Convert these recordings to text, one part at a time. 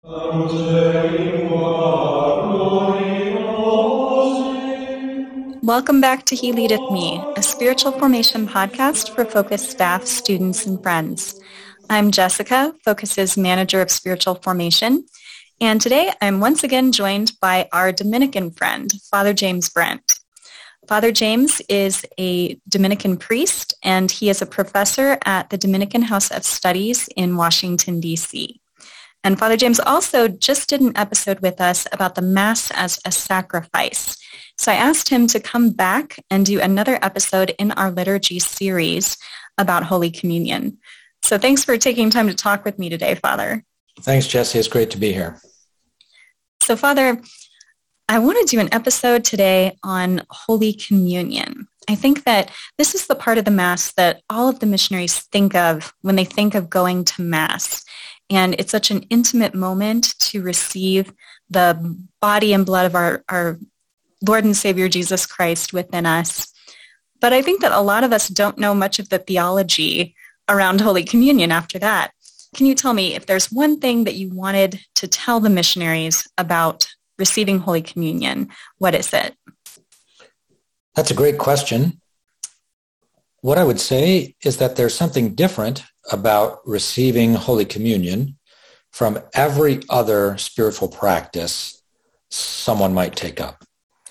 Welcome back to He Leadeth Me, a spiritual formation podcast for Focus staff, students, and friends. I'm Jessica, Focus's Manager of Spiritual Formation, and today I'm once again joined by our Dominican friend, Father James Brent. Father James is a Dominican priest, and he is a professor at the Dominican House of Studies in Washington, D.C. And Father James also just did an episode with us about the Mass as a sacrifice. So I asked him to come back and do another episode in our liturgy series about Holy Communion. So thanks for taking time to talk with me today, Father. Thanks, Jesse. It's great to be here. So, Father, I want to do an episode today on Holy Communion. I think that this is the part of the Mass that all of the missionaries think of when they think of going to Mass. And it's such an intimate moment to receive the body and blood of our Lord and Savior Jesus Christ within us. But I think that a lot of us don't know much of the theology around Holy Communion after that. Can you tell me if there's one thing that you wanted to tell the missionaries about receiving Holy Communion, what is it? That's a great question. What I would say is that there's something different about receiving Holy Communion from every other spiritual practice someone might take up.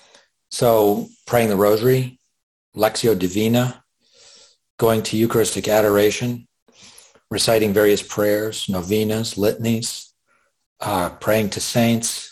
So praying the Rosary, Lectio Divina, going to Eucharistic adoration, reciting various prayers, novenas, litanies, praying to saints.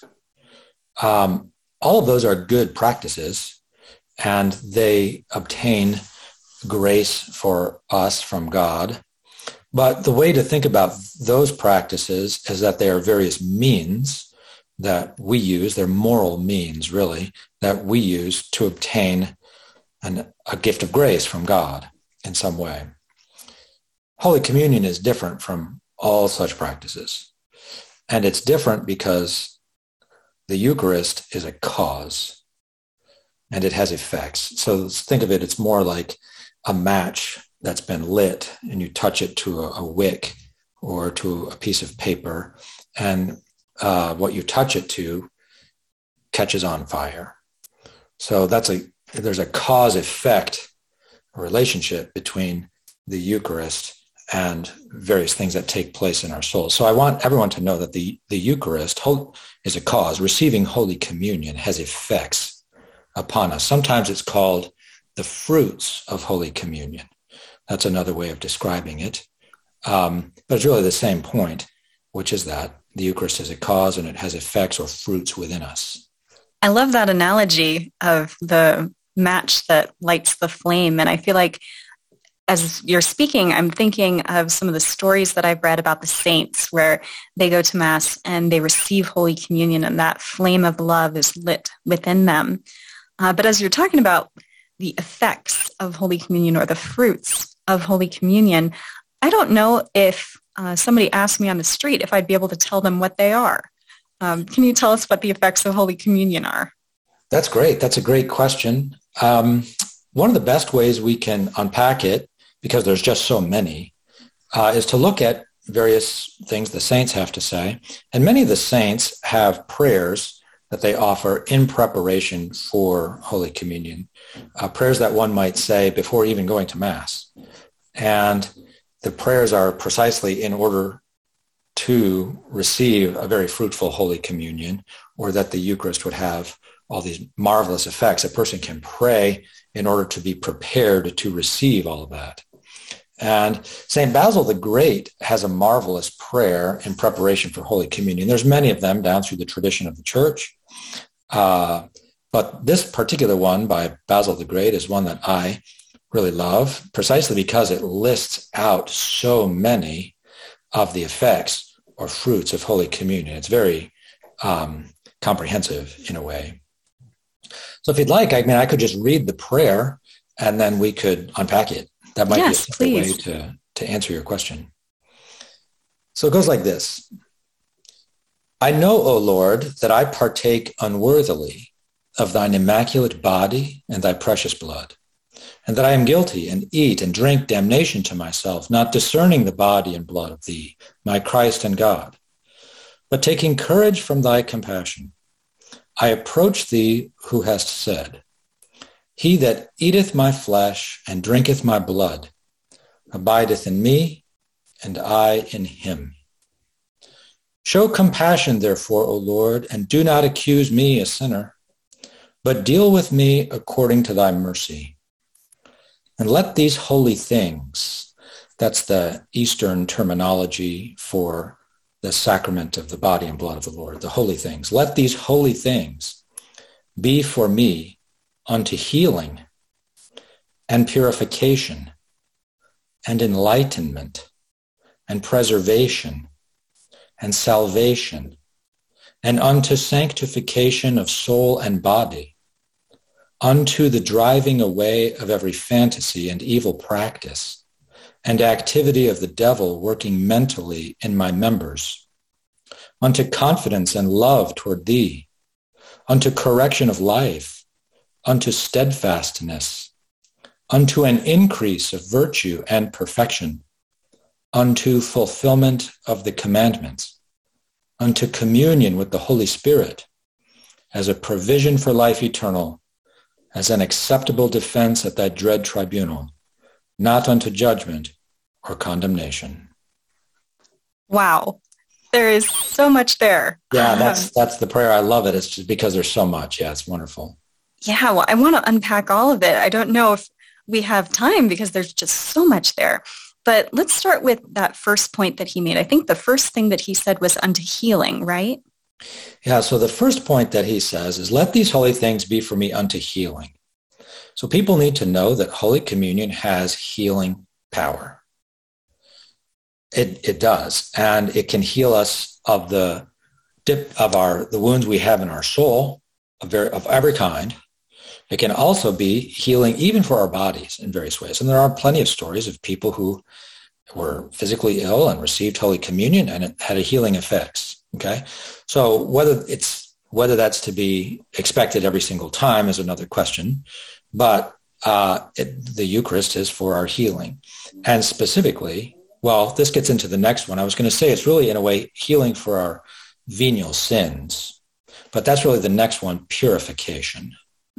All of those are good practices, and they obtain grace for us from God. But the way to think about those practices is that they are various means that we use, they're moral means, really, that we use to obtain a gift of grace from God in some way. Holy Communion is different from all such practices. And it's different because the Eucharist is a cause and it has effects. So think of it, it's more like a match that's been lit and you touch it to a wick or to a piece of paper, and what you touch it to catches on fire. So there's a cause-effect relationship between the Eucharist and various things that take place in our souls. So I want everyone to know that the Eucharist is a cause. Receiving Holy Communion has effects upon us. Sometimes it's called the fruits of Holy Communion. That's another way of describing it. But it's really the same point, which is that the Eucharist is a cause and it has effects or fruits within us. I love that analogy of the match that lights the flame. And I feel like as you're speaking, I'm thinking of some of the stories that I've read about the saints where they go to Mass and they receive Holy Communion and that flame of love is lit within them. But as you're talking about the effects of Holy Communion or the fruits of Holy Communion, I don't know if somebody asked me on the street if I'd be able to tell them what they are. Can you tell us what the effects of Holy Communion are? That's great. That's a great question. One of the best ways we can unpack it, because there's just so many, is to look at various things the saints have to say. And many of the saints have prayers that they offer in preparation for Holy Communion, prayers that one might say before even going to Mass. And the prayers are precisely in order to receive a very fruitful Holy Communion, or that the Eucharist would have all these marvelous effects. A person can pray in order to be prepared to receive all of that. And St. Basil the Great has a marvelous prayer in preparation for Holy Communion. There's many of them down through the tradition of the Church. But this particular one by Basil the Great is one that I really love, precisely because it lists out so many of the effects or fruits of Holy Communion. It's very comprehensive in a way. So if you'd like, I could just read the prayer and then we could unpack it. That might be a way to answer your question. So it goes like this. I know, O Lord, that I partake unworthily of thine immaculate body and thy precious blood, and that I am guilty and eat and drink damnation to myself, not discerning the body and blood of thee, my Christ and God. But taking courage from thy compassion, I approach thee who hast said, he that eateth my flesh and drinketh my blood abideth in me, and I in him. Show compassion, therefore, O Lord, and do not accuse me, a sinner, but deal with me according to thy mercy. And let these holy things, that's the Eastern terminology for the sacrament of the body and blood of the Lord, the holy things. Let these holy things be for me unto healing and purification and enlightenment and preservation and salvation and unto sanctification of soul and body, unto the driving away of every fantasy and evil practice and activity of the devil working mentally in my members, unto confidence and love toward thee, unto correction of life, unto steadfastness, unto an increase of virtue and perfection, unto fulfillment of the commandments, unto communion with the Holy Spirit, as a provision for life eternal, as an acceptable defense at thy dread tribunal, not unto judgment or condemnation. Wow. There is so much there. Yeah, that's the prayer. I love it. It's just because there's so much. Yeah, it's wonderful. Yeah, well, I want to unpack all of it. I don't know if we have time because there's just so much there. But let's start with that first point that he made. I think the first thing that he said was unto healing, right? Yeah, so the first point that he says is, let these holy things be for me unto healing. So people need to know that Holy Communion has healing power. It does, and it can heal us of the wounds we have in our soul of every kind. It can also be healing even for our bodies in various ways. And there are plenty of stories of people who were physically ill and received Holy Communion and it had a healing effects. Okay, so whether that's to be expected every single time is another question, but the Eucharist is for our healing, and specifically. Well, this gets into the next one. I was going to say it's really, in a way, healing for our venial sins. But that's really the next one, purification.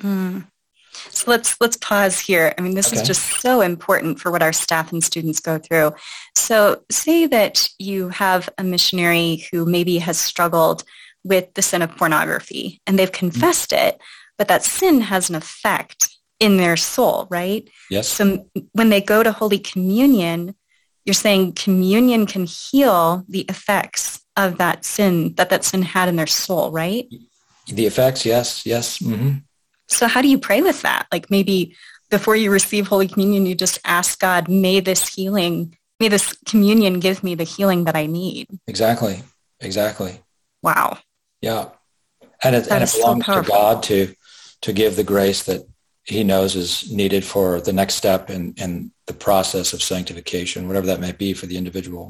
So let's pause here. I mean, this is just so important for what our staff and students go through. So say that you have a missionary who maybe has struggled with the sin of pornography and they've confessed it, but that sin has an effect in their soul, right? Yes. So when they go to Holy Communion, you're saying communion can heal the effects of that sin that sin had in their soul, right? The effects, yes. Mm-hmm. So how do you pray with that? Like maybe before you receive Holy Communion, you just ask God, may this communion give me the healing that I need. Exactly. Wow. Yeah. And it belongs to God to give the grace that he knows is needed for the next step in the process of sanctification, whatever that may be for the individual.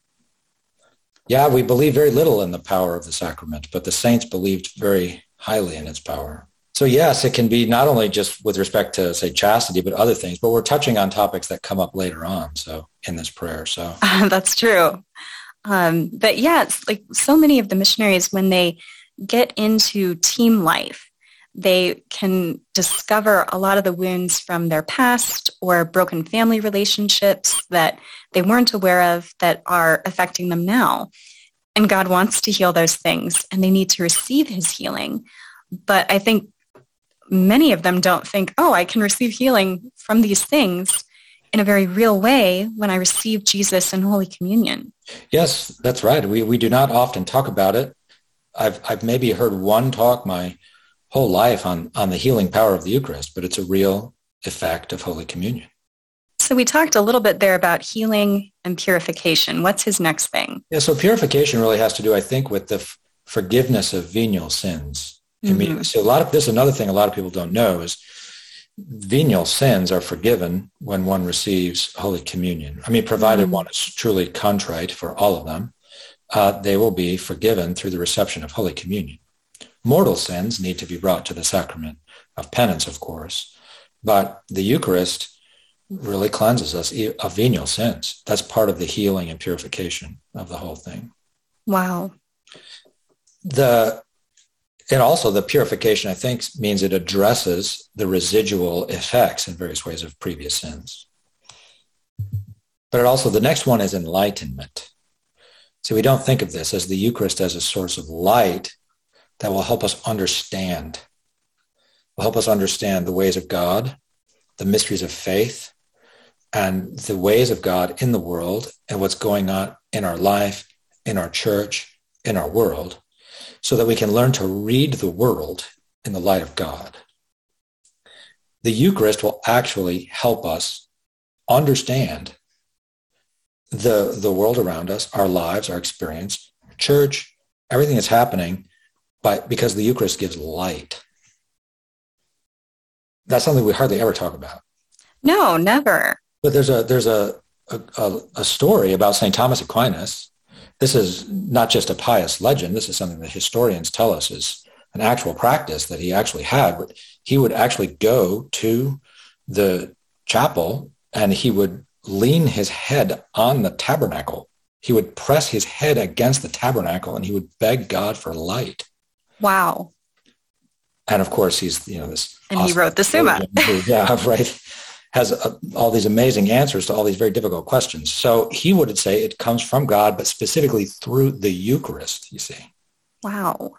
Yeah, we believe very little in the power of the sacrament, but the saints believed very highly in its power. So yes, it can be not only just with respect to, say, chastity, but other things, but we're touching on topics that come up later on, so in this prayer. So that's true. But yeah, it's like so many of the missionaries, when they get into team life, they can discover a lot of the wounds from their past or broken family relationships that they weren't aware of that are affecting them now. And God wants to heal those things, and they need to receive his healing. But I think many of them don't think, oh, I can receive healing from these things in a very real way when I receive Jesus in Holy Communion. Yes, that's right. We do not often talk about it. I've maybe heard one talk my whole life on the healing power of the Eucharist, but it's a real effect of Holy Communion. So we talked a little bit there about healing and purification. What's his next thing? Yeah, so purification really has to do, I think, with the forgiveness of venial sins. Mm-hmm. So this is another thing a lot of people don't know is venial sins are forgiven when one receives Holy Communion. I mean, provided one is truly contrite for all of them, they will be forgiven through the reception of Holy Communion. Mortal sins need to be brought to the sacrament of penance, of course, but the Eucharist really cleanses us of venial sins. That's part of the healing and purification of the whole thing. Wow. And also the purification, I think, means it addresses the residual effects in various ways of previous sins. But the next one is enlightenment. So we don't think of this as the Eucharist as a source of light that will help us understand. Will help us understand the ways of God, the mysteries of faith, and the ways of God in the world and what's going on in our life, in our church, in our world, so that we can learn to read the world in the light of God. The Eucharist will actually help us understand the world around us, our lives, our experience, church, everything that's happening, because the Eucharist gives light. That's something we hardly ever talk about. No, never. But there's a story about St. Thomas Aquinas. This is not just a pious legend. This is something that historians tell us is an actual practice that he actually had. But he would actually go to the chapel and he would lean his head on the tabernacle. He would press his head against the tabernacle and he would beg God for light. Wow. And of course, he's, this. And he wrote the Summa. Yeah, right. Has all these amazing answers to all these very difficult questions. So he would say it comes from God, but specifically through the Eucharist, you see. Wow.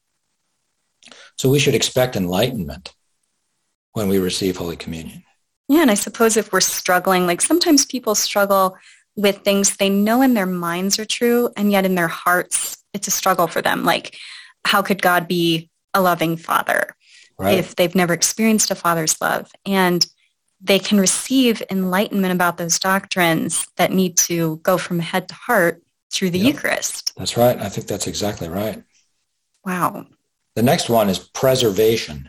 So we should expect enlightenment when we receive Holy Communion. Yeah, and I suppose if we're struggling, like sometimes people struggle with things they know in their minds are true, and yet in their hearts, it's a struggle for them. Like, how could God be a loving father if they've never experienced a father's love? And they can receive enlightenment about those doctrines that need to go from head to heart through the Eucharist. That's right. I think that's exactly right. Wow. The next one is preservation.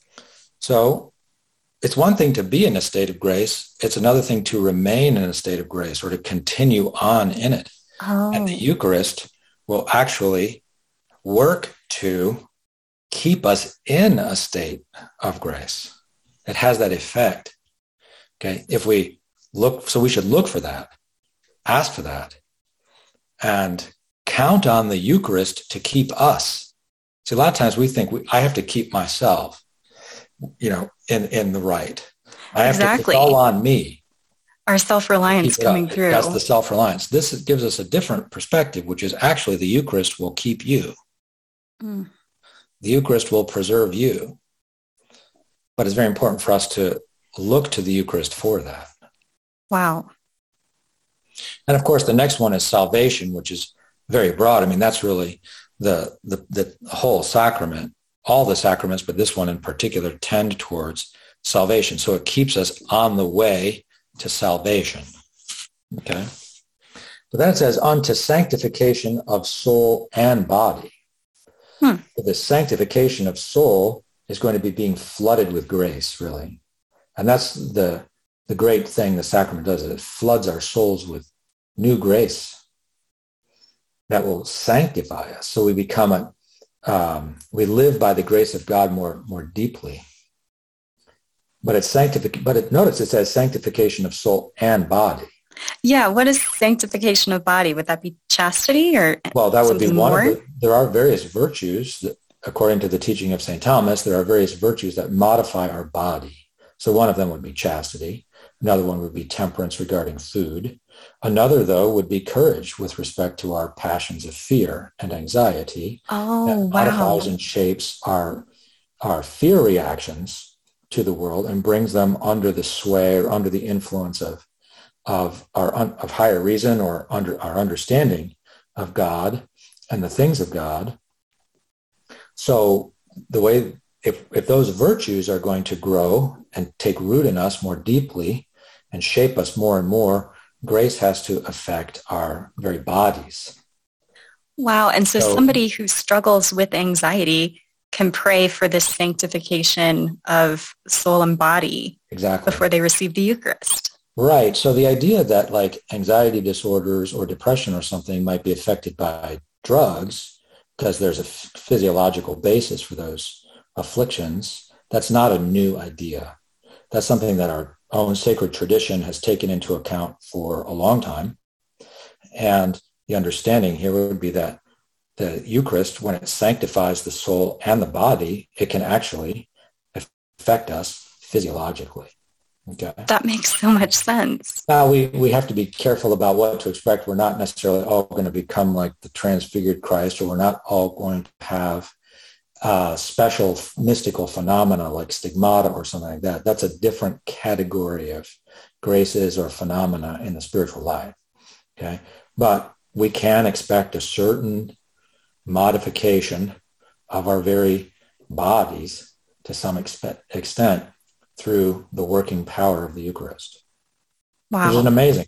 So it's one thing to be in a state of grace. It's another thing to remain in a state of grace or to continue on in it. Oh. And the Eucharist will actually work to keep us in a state of grace. It has that effect. Okay, if we look, so we should look for that, ask for that, and count on the Eucharist to keep us. See, a lot of times we think I have to keep myself, in the right. I have to put all on me. Our self-reliance coming through. That's the self-reliance. This gives us a different perspective, which is actually the Eucharist will keep you. Mm. The Eucharist will preserve you. But it's very important for us to look to the Eucharist for that. Wow. And of course, the next one is salvation, which is very broad. I mean, that's really the whole sacrament. All the sacraments, but this one in particular, tend towards salvation. So it keeps us on the way to salvation. Okay. But then it says, unto sanctification of soul and body. So the sanctification of soul is going to be being flooded with grace, really. And that's the great thing the sacrament does. It floods our souls with new grace that will sanctify us. So we become we live by the grace of God more deeply. But it's notice it says sanctification of soul and body. Yeah. What is sanctification of body? Would that be chastity or? Well, that would be one more? of there are various virtues that, according to the teaching of St. Thomas, there are various virtues that modify our body. So one of them would be chastity. Another one would be temperance regarding food. Another, though, would be courage with respect to our passions of fear and anxiety. Oh, that wow. modifies and shapes our fear reactions to the world and brings them under the sway or under the influence of higher reason or under our understanding of God and the things of God. So the way, if those virtues are going to grow and take root in us more deeply and shape us more and more, grace has to affect our very bodies. Wow. And so somebody who struggles with anxiety can pray for this sanctification of soul and body before they receive the Eucharist. Right. So the idea that like anxiety disorders or depression or something might be affected by drugs because there's a physiological basis for those afflictions, that's not a new idea. That's something that our own sacred tradition has taken into account for a long time. And the understanding here would be that the Eucharist, when it sanctifies the soul and the body, it can actually affect us physiologically. Okay. That makes so much sense. Now, we have to be careful about what to expect. We're not necessarily all going to become like the transfigured Christ, or we're not all going to have special mystical phenomena like stigmata or something like that. That's a different category of graces or phenomena in the spiritual life. Okay. But we can expect a certain modification of our very bodies to some extent through the working power of the Eucharist. Wow. Which is an amazing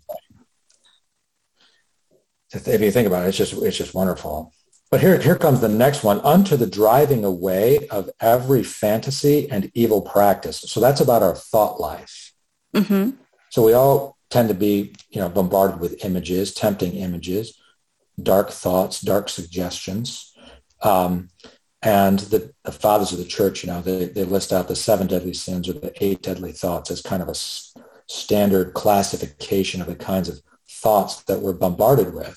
thing. If you think about it, it's just wonderful. But here comes the next one, unto the driving away of every fantasy and evil practice. So that's about our thought life. Mm-hmm. So we all tend to be, bombarded with images, tempting images, dark thoughts, dark suggestions. And the fathers of the church, they list out the 7 deadly sins or the 8 deadly thoughts as kind of a standard classification of the kinds of thoughts that we're bombarded with.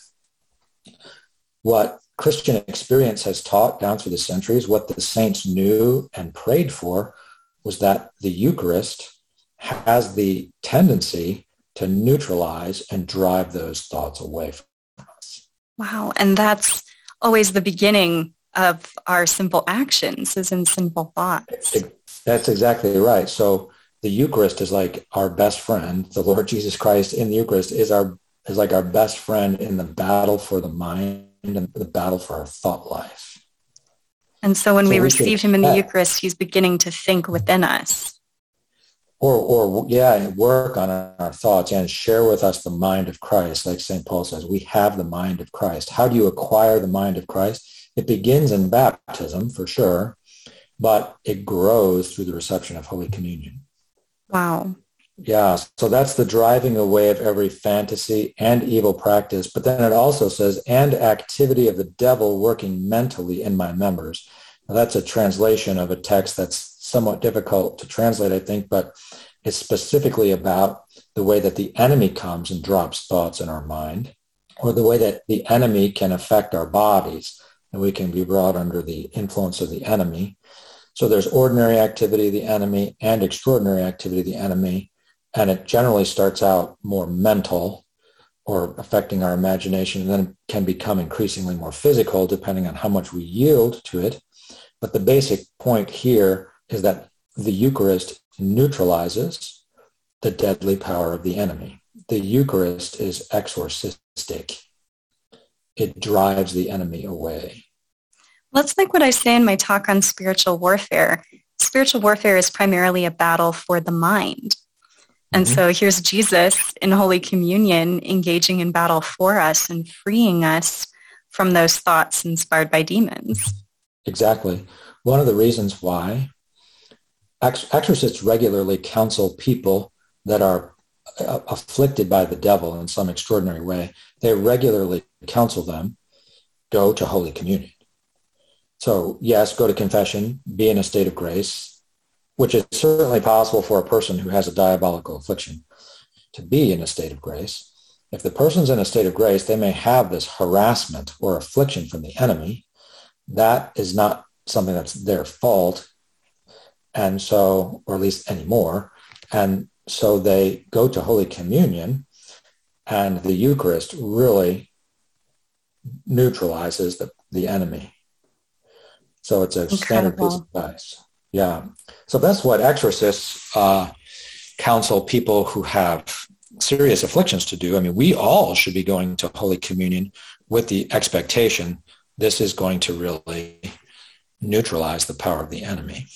What Christian experience has taught down through the centuries, what the saints knew and prayed for, was that the Eucharist has the tendency to neutralize and drive those thoughts away from us. Wow. And that's always the beginning of our simple actions, is in simple thoughts. That's exactly right. So the Eucharist is like our best friend. The Lord Jesus Christ in the Eucharist is like our best friend in the battle for the mind and the battle for our thought life. And so when we receive him in the Eucharist, he's beginning to think within us. Or work on our thoughts and share with us the mind of Christ. Like St. Paul says, we have the mind of Christ. How do you acquire the mind of Christ? It begins in baptism, for sure, but it grows through the reception of Holy Communion. Wow. Yeah, so that's the driving away of every fantasy and evil practice. But then it also says, and activity of the devil working mentally in my members. Now, that's a translation of a text that's somewhat difficult to translate, I think, but it's specifically about the way that the enemy comes and drops thoughts in our mind, or the way that the enemy can affect our bodies, and we can be brought under the influence of the enemy. So there's ordinary activity of the enemy and extraordinary activity of the enemy, and it generally starts out more mental or affecting our imagination, and then can become increasingly more physical depending on how much we yield to it. But the basic point here is that the Eucharist neutralizes the deadly power of the enemy. The Eucharist is exorcistic. It drives the enemy away. Well, it's like what I say in my talk on spiritual warfare. Spiritual warfare is primarily a battle for the mind. And so here's Jesus in Holy Communion engaging in battle for us and freeing us from those thoughts inspired by demons. Exactly. One of the reasons why exorcists regularly counsel people that are afflicted by the devil in some extraordinary way, they regularly counsel them, go to Holy Communion. So yes, go to confession, be in a state of grace, which is certainly possible for a person who has a diabolical affliction to be in a state of grace. If the person's in a state of grace, they may have this harassment or affliction from the enemy. That is not something that's their fault, and so, or at least anymore. And so they go to Holy Communion, and the Eucharist really neutralizes the enemy. So it's a standard piece of advice. Yeah. So that's what exorcists counsel people who have serious afflictions to do. I mean, we all should be going to Holy Communion with the expectation this is going to really neutralize the power of the enemy.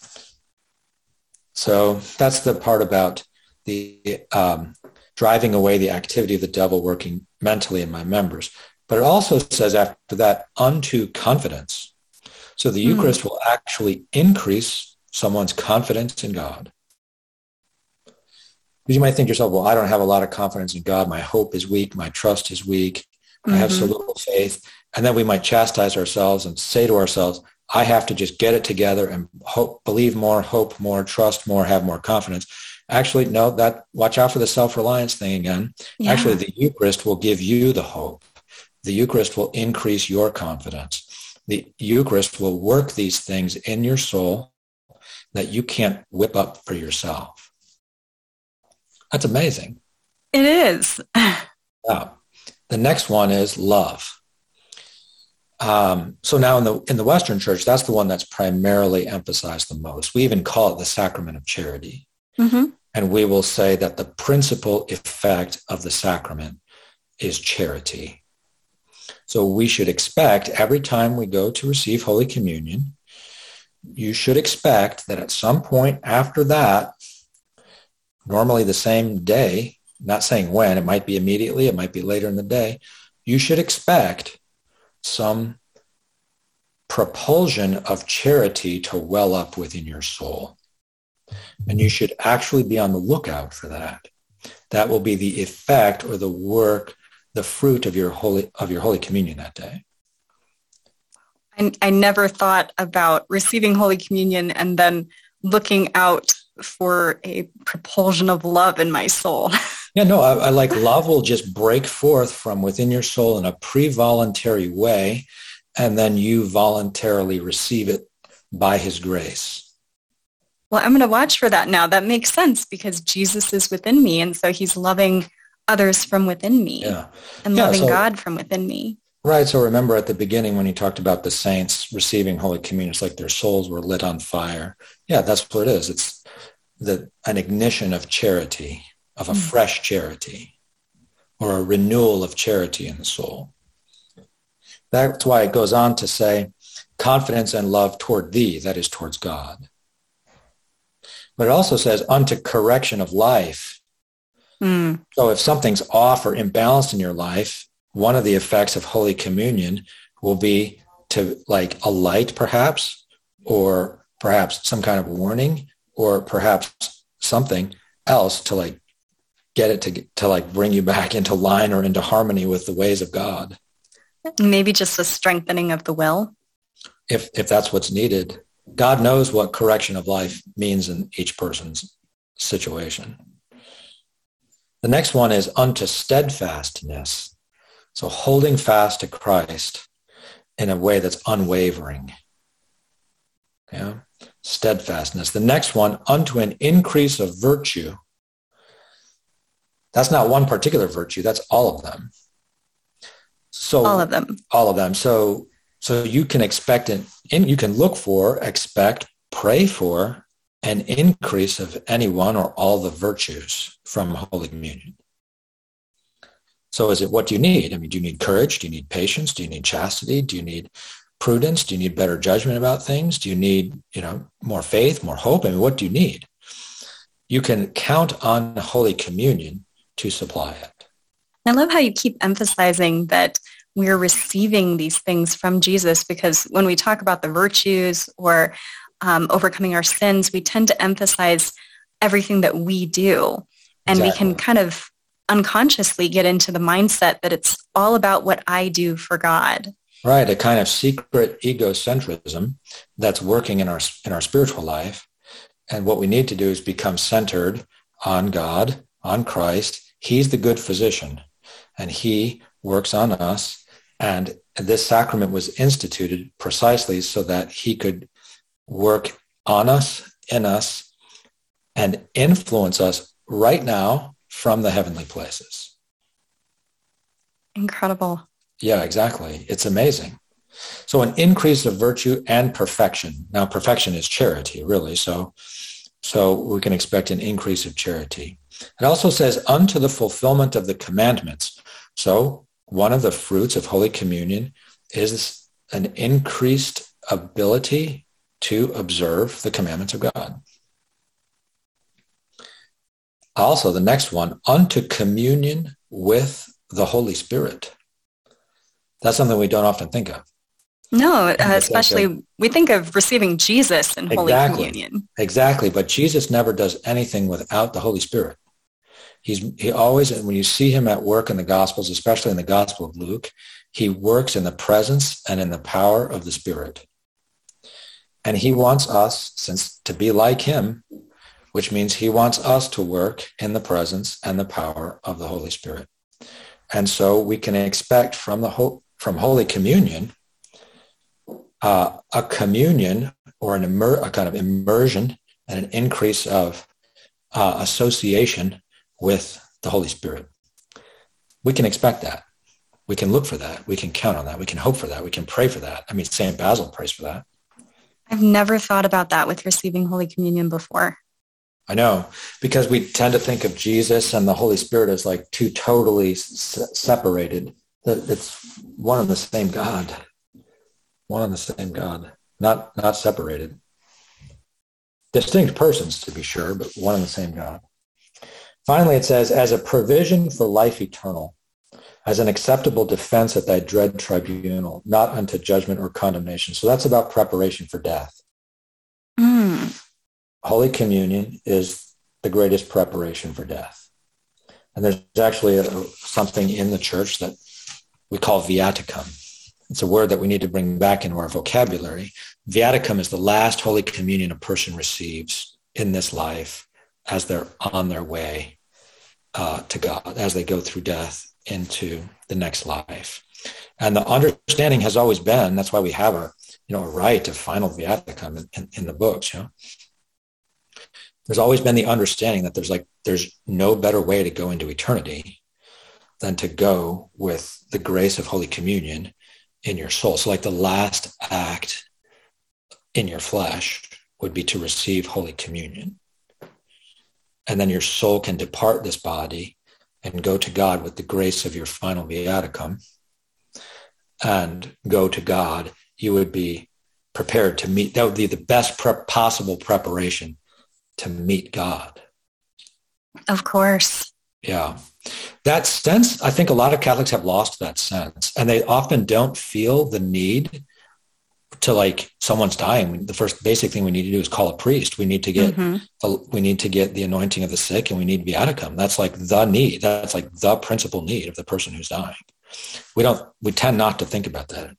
So that's the part about the driving away the activity of the devil working mentally in my members. But it also says after that, unto confidence. So the Eucharist will actually increase someone's confidence in God. Because you might think to yourself, well, I don't have a lot of confidence in God. My hope is weak. My trust is weak. I have so little faith. And then we might chastise ourselves and say to ourselves, I have to just get it together and believe more, hope more, trust more, have more confidence. Actually, no, watch out for the self-reliance thing again. Yeah. Actually, the Eucharist will give you the hope the Eucharist will increase your confidence. The Eucharist will work these things in your soul that you can't whip up for yourself. That's amazing. It is. Yeah. The next one is love. So now in the Western Church, that's the one that's primarily emphasized the most. We even call it the sacrament of charity. Mm-hmm. And we will say that the principal effect of the sacrament is charity. So we should expect every time we go to receive Holy Communion, you should expect that at some point after that, normally the same day, not saying when, it might be immediately, it might be later in the day, you should expect some propulsion of charity to well up within your soul. And you should actually be on the lookout for that. That will be the effect or the work, the fruit of your Holy Communion that day. I never thought about receiving Holy Communion and then looking out for a propulsion of love in my soul. Yeah, no, I like love will just break forth from within your soul in a pre-voluntary way, and then you voluntarily receive it by his grace. Well, I'm going to watch for that now. That makes sense because Jesus is within me, and so he's loving others from within me and loving God from within me. Right. So remember at the beginning when you talked about the saints receiving Holy Communion, it's like their souls were lit on fire. Yeah, that's what it is. It's an ignition of charity, of a fresh charity, or a renewal of charity in the soul. That's why it goes on to say, confidence and love toward thee, that is towards God. But it also says, unto correction of life. So if something's off or imbalanced in your life, one of the effects of Holy Communion will be to like a light perhaps, or perhaps some kind of warning, or perhaps something else to like get it to like bring you back into line or into harmony with the ways of God. Maybe just a strengthening of the will. If that's what's needed. God knows what correction of life means in each person's situation. The next one is unto steadfastness. So holding fast to Christ in a way that's unwavering. Yeah, steadfastness. The next one, unto an increase of virtue. That's not one particular virtue. That's all of them. So all of them. All of them. So you can expect you can look for, expect, pray for an increase of any one or all the virtues from Holy Communion. So is it what do you need? I mean, do you need courage? Do you need patience? Do you need chastity? Do you need prudence? Do you need better judgment about things? Do you need, more faith, more hope? I mean, what do you need? You can count on Holy Communion to supply it. I love how you keep emphasizing that we're receiving these things from Jesus, because when we talk about the virtues or overcoming our sins, we tend to emphasize everything that we do. And we can kind of unconsciously get into the mindset that it's all about what I do for God. Right, a kind of secret egocentrism that's working in our spiritual life. And what we need to do is become centered on God, on Christ. He's the good physician, and he works on us. And this sacrament was instituted precisely so that he could work on us, in us, and influence us right now from the heavenly places. Incredible. Yeah, exactly. It's amazing. So an increase of virtue and perfection. Now, perfection is charity, really. So we can expect an increase of charity. It also says, unto the fulfillment of the commandments. So one of the fruits of Holy Communion is an increased ability to observe the commandments of God. Also, the next one, unto communion with the Holy Spirit. That's something we don't often think of. No, especially we think of receiving Jesus in Holy Communion. Exactly, but Jesus never does anything without the Holy Spirit. He always, when you see him at work in the Gospels, especially in the Gospel of Luke, he works in the presence and in the power of the Spirit. And he wants us, to be like him, which means he wants us to work in the presence and the power of the Holy Spirit. And so we can expect from Holy Communion a communion or a kind of immersion and an increase of association with the Holy Spirit. We can expect that. We can look for that. We can count on that. We can hope for that. We can pray for that. I mean, St. Basil prays for that. I've never thought about that with receiving Holy Communion before. I know, because we tend to think of Jesus and the Holy Spirit as like two totally separated. It's one and the same God. One and the same God, not separated. Distinct persons, to be sure, but one and the same God. Finally, it says, as a provision for life eternal, as an acceptable defense at thy dread tribunal, not unto judgment or condemnation. So that's about preparation for death. Holy Communion is the greatest preparation for death. And there's actually something in the church that we call viaticum. It's a word that we need to bring back into our vocabulary. Viaticum is the last Holy Communion a person receives in this life as they're on their way to God, as they go through death into the next life. And the understanding has always been, that's why we have a rite of final viaticum in the books. There's always been the understanding that there's no better way to go into eternity than to go with the grace of Holy Communion in your soul. So like the last act in your flesh would be to receive Holy Communion. And then your soul can depart this body and go to God with the grace of your final viaticum and go to God. You would be prepared to meet. That would be the best possible preparation to meet God. Of course. Yeah. That sense, I think a lot of Catholics have lost that sense, and they often don't feel the need to, like, someone's dying. The first basic thing we need to do is call a priest. We need to get the anointing of the sick, and we need viaticum. That's like the need. That's like the principal need of the person who's dying. We tend not to think about that.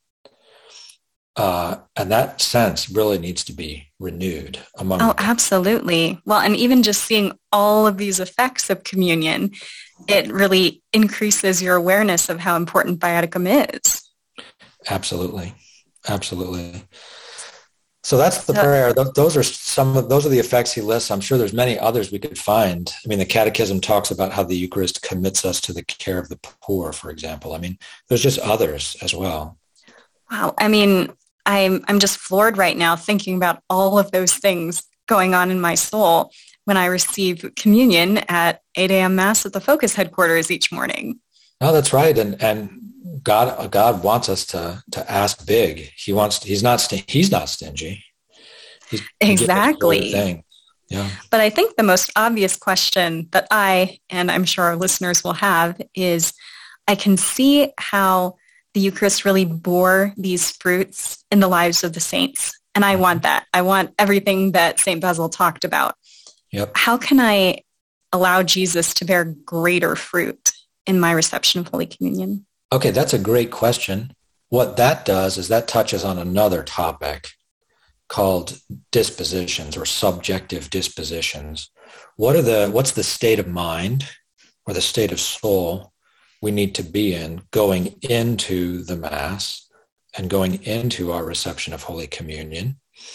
And that sense really needs to be renewed among. Oh, absolutely. Well, and even just seeing all of these effects of communion, it really increases your awareness of how important viaticum is. Absolutely. Absolutely. So that's the prayer. Those are the effects he lists. I'm sure there's many others we could find. I mean, the Catechism talks about how the Eucharist commits us to the care of the poor, for example. I mean, there's just others as well. Wow. I mean, I'm just floored right now thinking about all of those things going on in my soul when I receive communion at 8 a.m. Mass at the Focus headquarters each morning. Oh, that's right. And God wants us to ask big. He's not stingy. Exactly. Yeah. But I think the most obvious question that and I'm sure our listeners will have is, I can see how the Eucharist really bore these fruits in the lives of the saints. And I want that. I want everything that St. Basil talked about. Yep. How can I allow Jesus to bear greater fruit in my reception of Holy Communion? Okay, that's a great question. What that does is that touches on another topic called dispositions or subjective dispositions. What's the state of mind or the state of soul we need to be in going into the Mass and going into our reception of Holy Communion?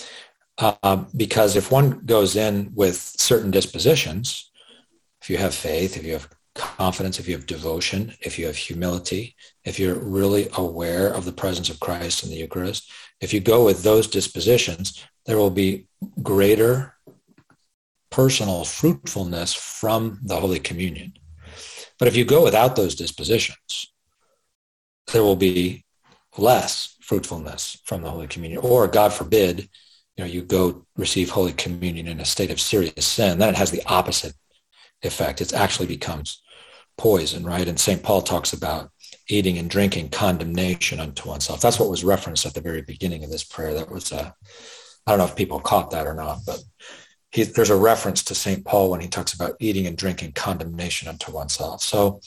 Because if one goes in with certain dispositions, if you have faith, if you have confidence, if you have devotion, if you have humility, if you're really aware of the presence of Christ in the Eucharist, if you go with those dispositions, there will be greater personal fruitfulness from the Holy Communion. But if you go without those dispositions, there will be less fruitfulness from the Holy Communion. Or, God forbid, you go receive Holy Communion in a state of serious sin, then it has the opposite effect. It actually becomes poison, right? And St. Paul talks about eating and drinking condemnation unto oneself. That's what was referenced at the very beginning of this prayer. That was, I don't know if people caught that or not, but there's a reference to St. Paul when he talks about eating and drinking condemnation unto oneself. So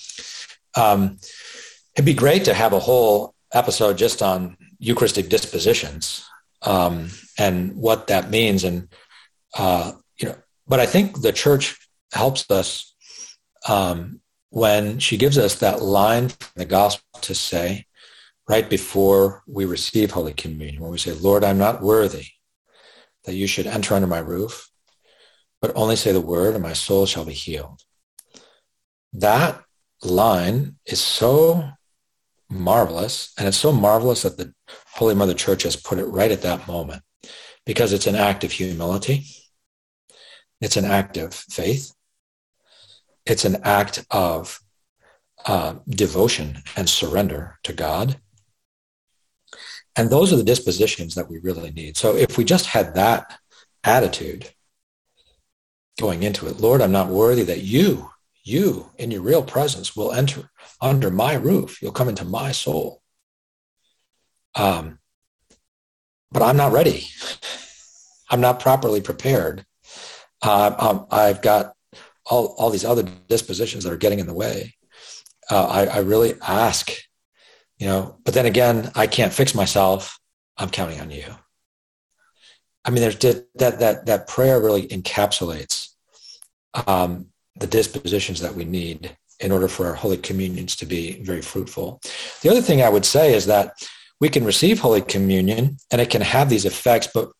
it'd be great to have a whole episode just on Eucharistic dispositions and what that means. And, but I think the Church helps us when she gives us that line from the gospel to say, right before we receive Holy Communion, when we say, Lord, I'm not worthy that you should enter under my roof, but only say the word and my soul shall be healed. That line is so marvelous, and it's so marvelous that the Holy Mother Church has put it right at that moment, because it's an act of humility. It's an act of faith. It's an act of devotion and surrender to God. And those are the dispositions that we really need. So if we just had that attitude going into it, Lord, I'm not worthy that you in your real presence will enter under my roof. You'll come into my soul. But I'm not ready. I'm not properly prepared. I've got all these other dispositions that are getting in the way. I really ask, but then again, I can't fix myself. I'm counting on you. I mean, there's that prayer really encapsulates the dispositions that we need in order for our Holy Communions to be very fruitful. The other thing I would say is that we can receive Holy Communion and it can have these effects, but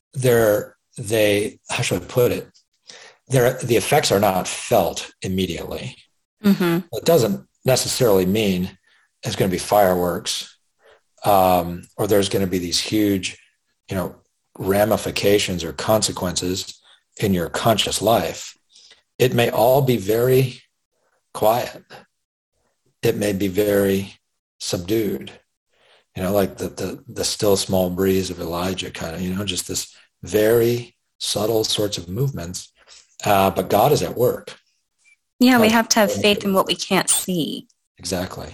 how should I put it? The effects are not felt immediately. Mm-hmm. It doesn't necessarily mean there's going to be fireworks or there's going to be these huge, ramifications or consequences in your conscious life. It may all be very quiet. It may be very subdued, like the still small breeze of Elijah kind of, just this very subtle sorts of movements. But God is at work. Yeah, we have to have faith in what we can't see. Exactly.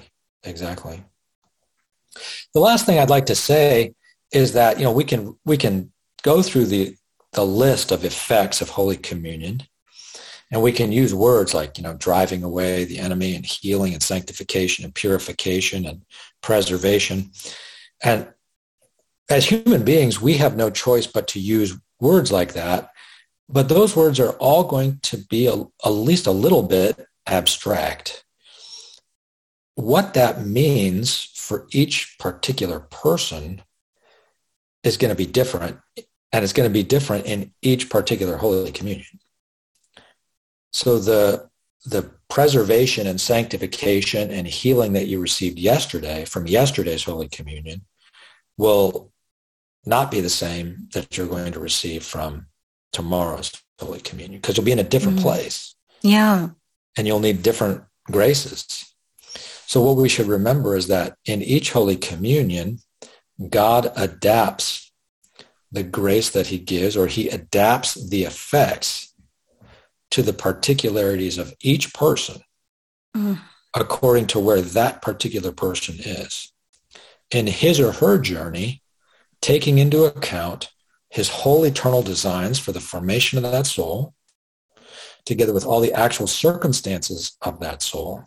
The last thing I'd like to say is that, we can go through the list of effects of Holy Communion, and we can use words like, driving away the enemy and healing and sanctification and purification and preservation. And as human beings, we have no choice but to use words like that. But those words are all going to be at least a little bit abstract. What that means for each particular person is going to be different, and it's going to be different in each particular Holy Communion. So the preservation and sanctification and healing that you received yesterday from yesterday's Holy Communion will not be the same that you're going to receive from tomorrow's Holy Communion, because you'll be in a different place. Yeah. And you'll need different graces. So what we should remember is that in each Holy Communion, God adapts the grace that he gives, or he adapts the effects to the particularities of each person according to where that particular person is in his or her journey, taking into account his whole eternal designs for the formation of that soul, together with all the actual circumstances of that soul.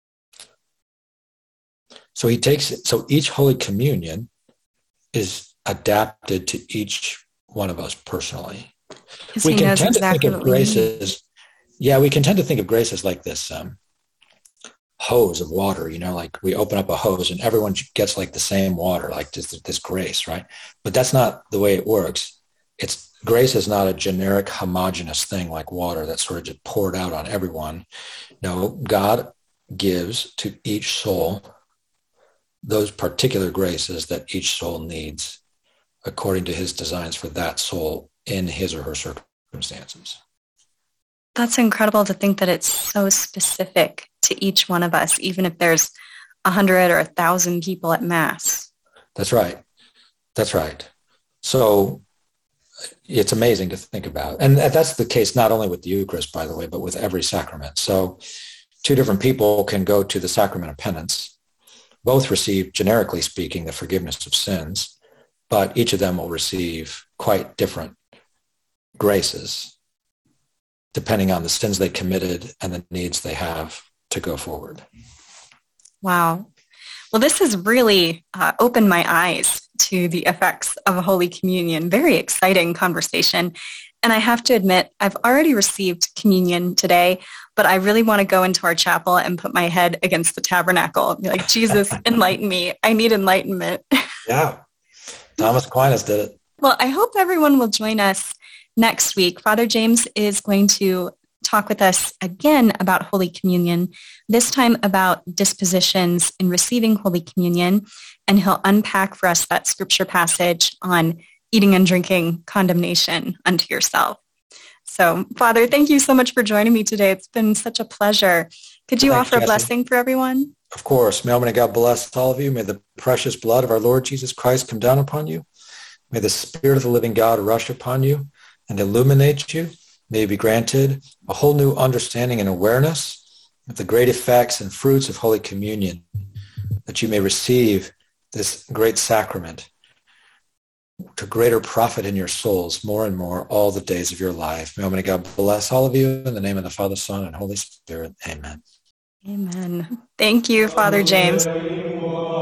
So each Holy Communion is adapted to each one of us personally. We can tend to think of grace as like this hose of water, like we open up a hose and everyone gets like the same water, like this grace, right? But that's not the way it works. Grace is not a generic homogeneous thing like water that's sort of just poured out on everyone. No, God gives to each soul those particular graces that each soul needs according to his designs for that soul in his or her circumstances. That's incredible to think that it's so specific to each one of us, even if there's 100 or 1,000 people at Mass. That's right. So it's amazing to think about. And that's the case not only with the Eucharist, by the way, but with every sacrament. So two different people can go to the sacrament of penance, both receive, generically speaking, the forgiveness of sins, but each of them will receive quite different graces depending on the sins they committed and the needs they have to go forward. Wow. Well, this has really opened my eyes to the effects of Holy Communion. Very exciting conversation. And I have to admit, I've already received communion today, but I really want to go into our chapel and put my head against the tabernacle and be like, Jesus, enlighten me. I need enlightenment. Yeah. Thomas Aquinas did it. Well, I hope everyone will join us next week. Father James is going to talk with us again about Holy Communion, this time about dispositions in receiving Holy Communion, and he'll unpack for us that scripture passage on eating and drinking condemnation unto yourself. So, Father, thank you so much for joining me today. It's been such a pleasure. Could you offer a blessing for everyone? Of course. May Almighty God bless all of you. May the precious blood of our Lord Jesus Christ come down upon you. May the Spirit of the living God rush upon you and illuminate you. May you be granted a whole new understanding and awareness of the great effects and fruits of Holy Communion, that you may receive this great sacrament to greater profit in your souls more and more all the days of your life. May Almighty God bless all of you in the name of the Father, Son, and Holy Spirit. Amen. Amen. Thank you, Father James.